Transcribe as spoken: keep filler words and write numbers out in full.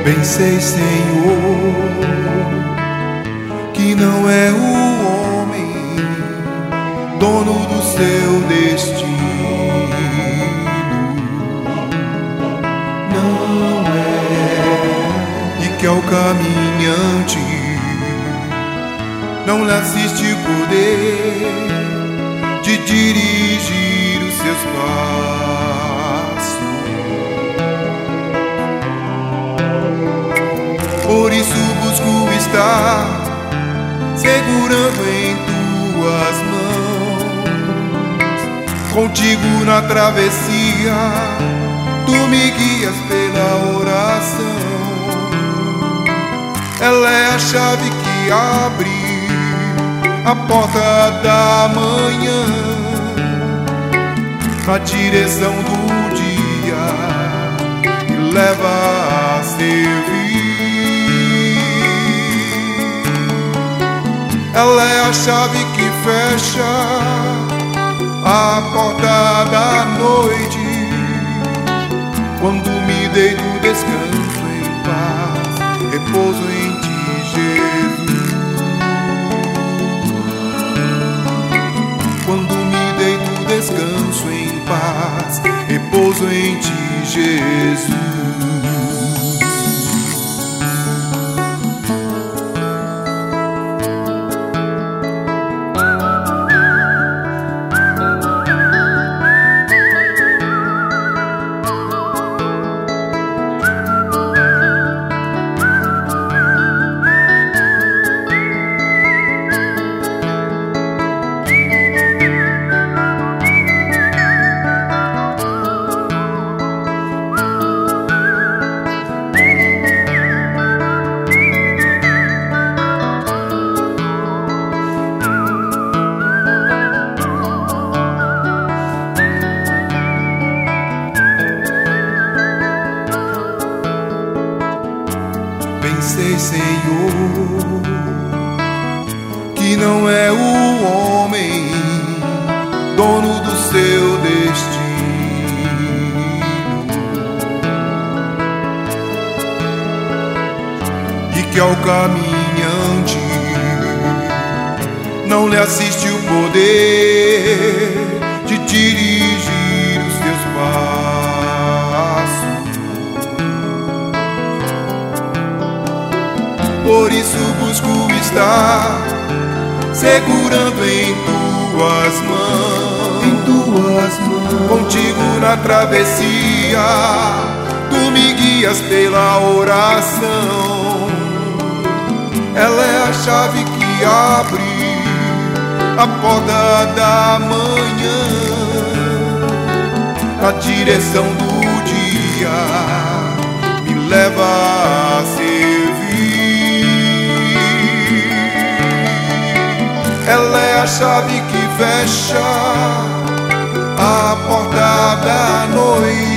Pensei, Senhor, que não é o homem dono do seu destino. Não é. E que ao caminhante não lhe assiste o poder de dirigir os seus passos. Por isso busco estar segurando em tuas mãos, contigo na travessia, tu me guias pela oração. Ela é a chave que abre a porta da manhã, na direção do dia que leva a servir. Ela é a chave que fecha a porta da noite, quando me deito descanso em paz, repouso em ti, Jesus. Quando me deito descanso em paz, repouso em ti, Jesus. Pensei, Senhor, que não é o homem dono do seu destino. E que ao caminhante não lhe assiste o poder de dirigir os seus passos. Por isso busco estar segurando em tuas mãos, em tuas mãos, contigo na travessia, tu me guias pela oração. Ela é a chave que abre a porta da manhã, na direção do dia, me leva a servir. Ela é a chave que fecha a porta da noite,